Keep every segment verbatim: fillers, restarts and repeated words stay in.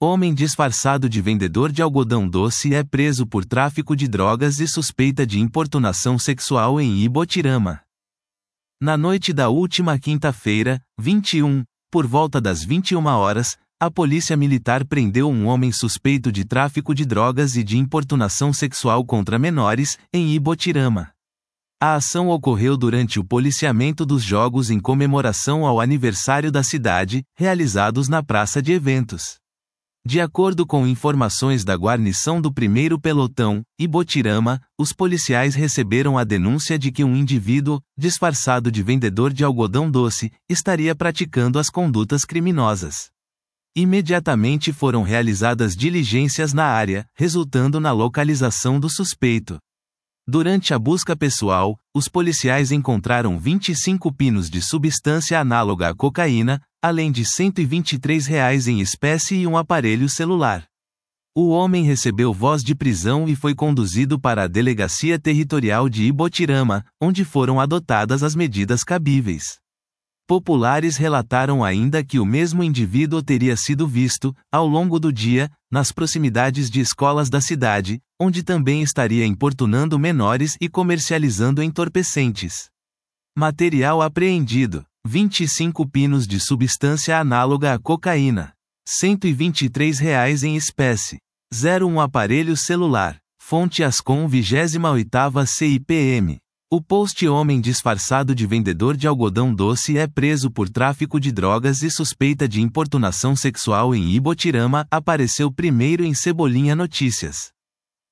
Homem disfarçado de vendedor de algodão doce é preso por tráfico de drogas e suspeita de importunação sexual em Ibotirama. Na noite da última quinta-feira, vinte e um, por volta das vinte e uma horas, a polícia militar prendeu um homem suspeito de tráfico de drogas e de importunação sexual contra menores, em Ibotirama. A ação ocorreu durante o policiamento dos jogos em comemoração ao aniversário da cidade, realizados na praça de eventos. De acordo com informações da guarnição do primeiro Pelotão, Ibotirama, os policiais receberam a denúncia de que um indivíduo, disfarçado de vendedor de algodão doce, estaria praticando as condutas criminosas. Imediatamente foram realizadas diligências na área, resultando na localização do suspeito. Durante a busca pessoal, os policiais encontraram vinte e cinco pinos de substância análoga à cocaína, além de cento e vinte e três reais em espécie e um aparelho celular. O homem recebeu voz de prisão e foi conduzido para a Delegacia Territorial de Ibotirama, onde foram adotadas as medidas cabíveis. Populares relataram ainda que o mesmo indivíduo teria sido visto, ao longo do dia, nas proximidades de escolas da cidade, onde também estaria importunando menores e comercializando entorpecentes. Material apreendido: vinte e cinco pinos de substância análoga à cocaína, cento e vinte e três reais em espécie, zero um aparelho celular, fonte Ascom vigésima oitava C I P M. O post homem disfarçado de vendedor de algodão doce é preso por tráfico de drogas e suspeita de importunação sexual em Ibotirama apareceu primeiro em Cebolinha Notícias.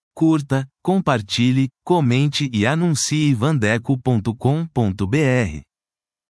Curta, compartilhe, comente e anuncie vandeco ponto com ponto br.